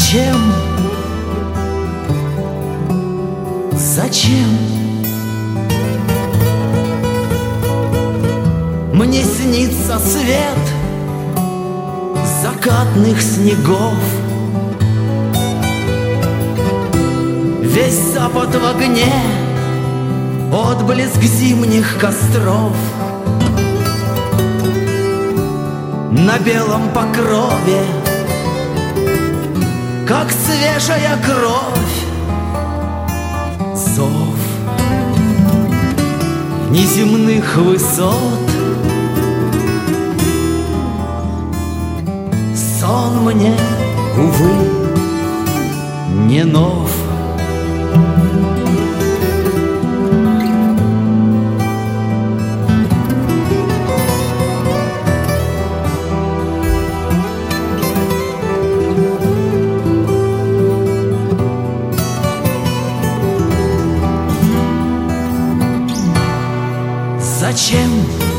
Зачем? Зачем? Мне снится свет закатных снегов. Весь запад в огне, отблеск зимних костров. На белом покрове, как свежая кровь, зов неземных высот. Сон мне, увы, не нов. Зачем?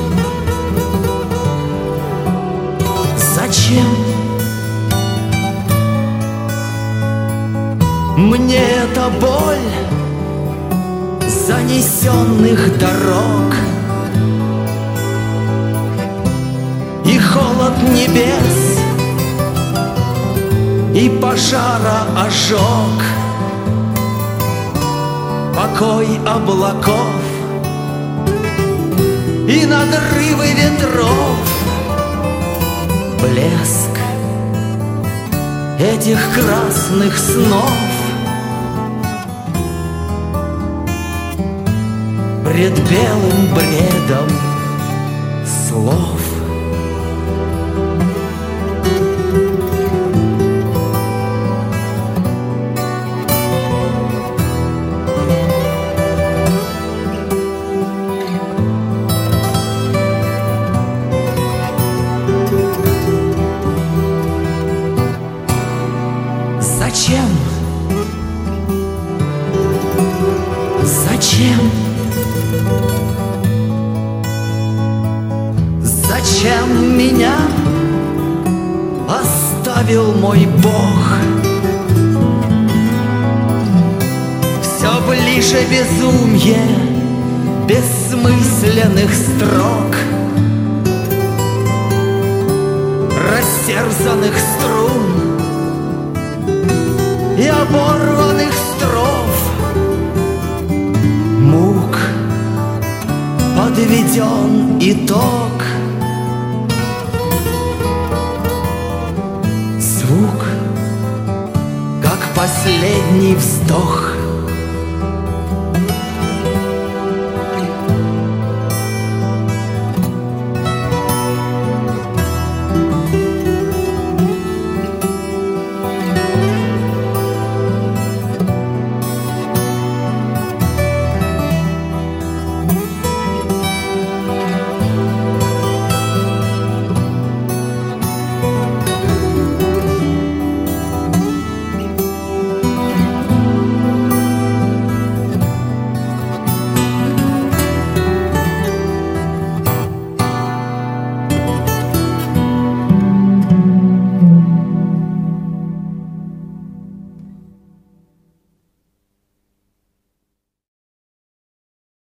Зачем? Мне эта боль занесенных дорог и холод небес, и пожара ожог, покой облаков и надрывы ветров, блеск этих красных снов. Пред белым бредом слов. Зачем? Зачем? Зачем меня оставил мой Бог? Все ближе безумье бессмысленных строк, растерзанных струн и оборванных строф, мук подведен итог. Звук, как последний вздох.